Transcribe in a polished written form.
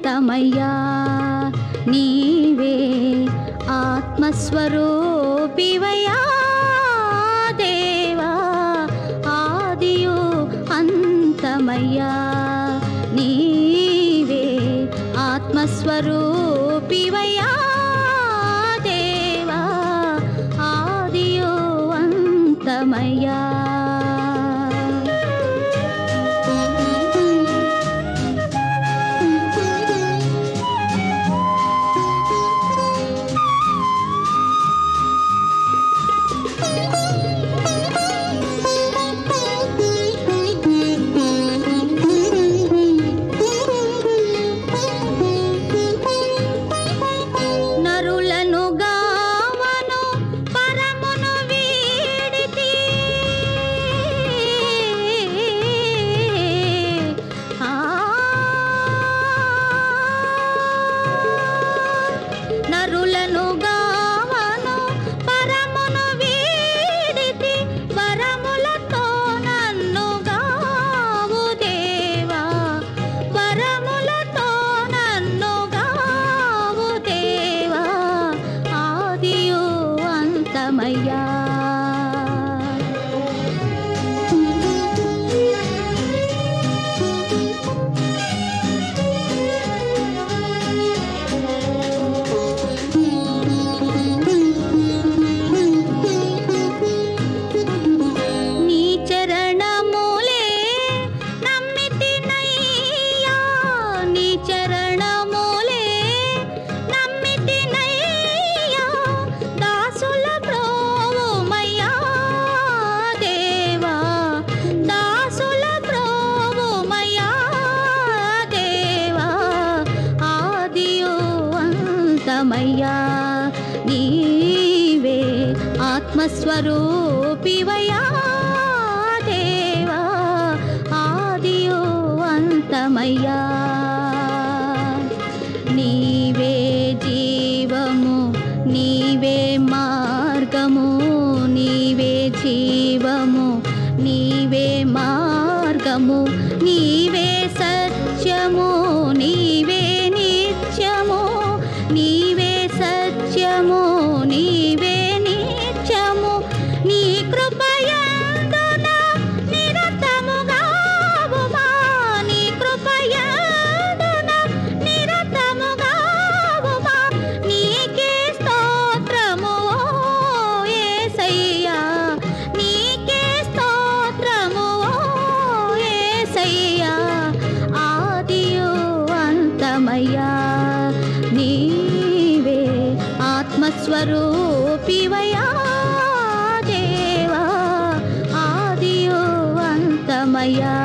అంతమయ్యా నీవే ఆత్మస్వరూపివయ్యా దేవా ఆదియు అంతమయ్యా నీవే ఆత్మస్వరూపివయ్యా దేవా ఆదియు అంతమయ్యా అంతమయ్యా నీ చరణములే నమ్మితినయ్యా నీ చరణములే నమ్మితినయ్యా దాసుల ప్రోవుమయ్యా దేవా దాసుల ప్రోవుమయ్యా దేవా ఆదియు అంతమయ్యా నీవే ఆత్మస్వరూపివయ్యా దేవా ఆదియు అంతమయ్యా నీవే జీవము నీవే మార్గము నీవే జీవము నీవే మార్గము నీవే సత్యము నీవే నిత్యము నీవే సత్యము నీవే నిత్యము నీ కృపయందున నిరతముగావుమా నీ కృపయందున నిరతముగావుమా నీకే స్తోత్రము ఓ యేసయ్యా నీకే స్తోత్రము ఓ యేసయ్యా ఆదియు అంతమయ్యా నీవే ఆత్మస్వరూపివయ్యా దేవా ఆదియు అంతమయ్యా